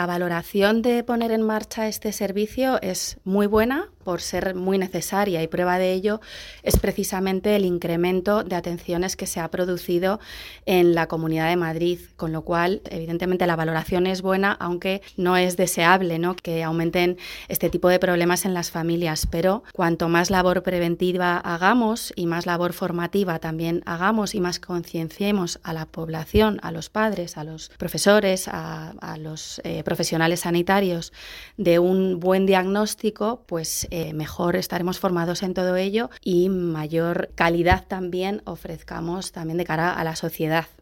La valoración de poner en marcha este servicio es muy buena por ser muy necesaria y prueba de ello es precisamente el incremento de atenciones que se ha producido en la Comunidad de Madrid, con lo cual evidentemente la valoración es buena, aunque no es deseable, ¿no?, que aumenten este tipo de problemas en las familias, pero cuanto más labor preventiva hagamos y más labor formativa también hagamos y más concienciemos a la población, a los padres, a los profesores, a los profesionales sanitarios de un buen diagnóstico, pues mejor estaremos formados en todo ello y mayor calidad también ofrezcamos también de cara a la sociedad.